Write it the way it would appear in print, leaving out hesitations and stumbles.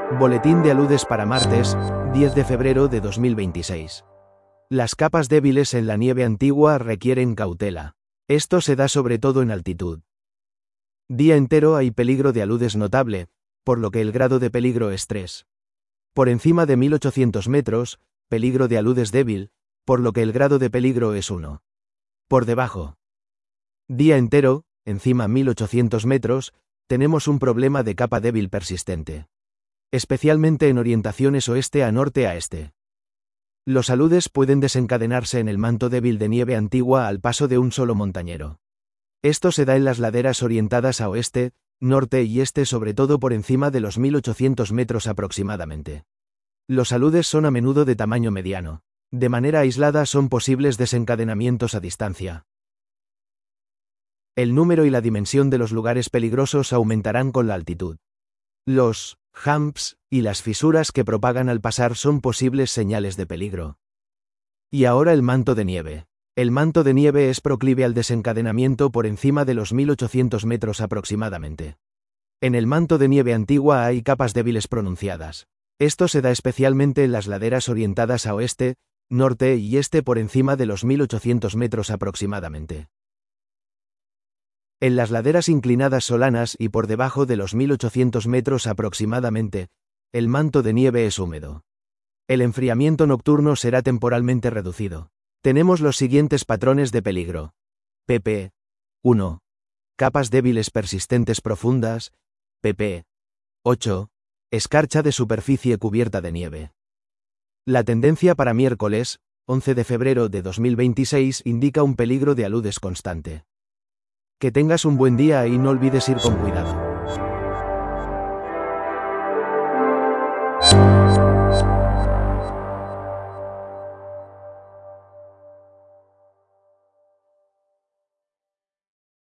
Boletín de aludes para martes, 10 de febrero de 2026. Las capas débiles en la nieve antigua requieren cautela. Esto se da sobre todo en altitud. Día entero hay peligro de aludes notable, por lo que el grado de peligro es 3. Por encima de 1800 metros, peligro de aludes débil, por lo que el grado de peligro es 1. Por debajo. Día entero, encima 1800 metros, tenemos un problema de capa débil persistente. Especialmente en orientaciones oeste a norte a este. Los aludes pueden desencadenarse en el manto débil de nieve antigua al paso de un solo montañero. Esto se da en las laderas orientadas a oeste, norte y este, sobre todo por encima de los 1800 metros aproximadamente. Los aludes son a menudo de tamaño mediano. De manera aislada son posibles desencadenamientos a distancia. El número y la dimensión de los lugares peligrosos aumentarán con la altitud. Los humps y las fisuras que propagan al pasar son posibles señales de peligro. Y ahora el manto de nieve. El manto de nieve es proclive al desencadenamiento por encima de los 1800 metros aproximadamente. En el manto de nieve antigua hay capas débiles pronunciadas. Esto se da especialmente en las laderas orientadas a oeste, norte y este por encima de los 1800 metros aproximadamente. En las laderas inclinadas solanas y por debajo de los 1800 metros aproximadamente, el manto de nieve es húmedo. El enfriamiento nocturno será temporalmente reducido. Tenemos los siguientes patrones de peligro. pp. 1. Capas débiles persistentes profundas. pp. 8. Escarcha de superficie cubierta de nieve. La tendencia para miércoles, 11 de febrero de 2026, indica un peligro de aludes constante. Que tengas un buen día y no olvides ir con cuidado.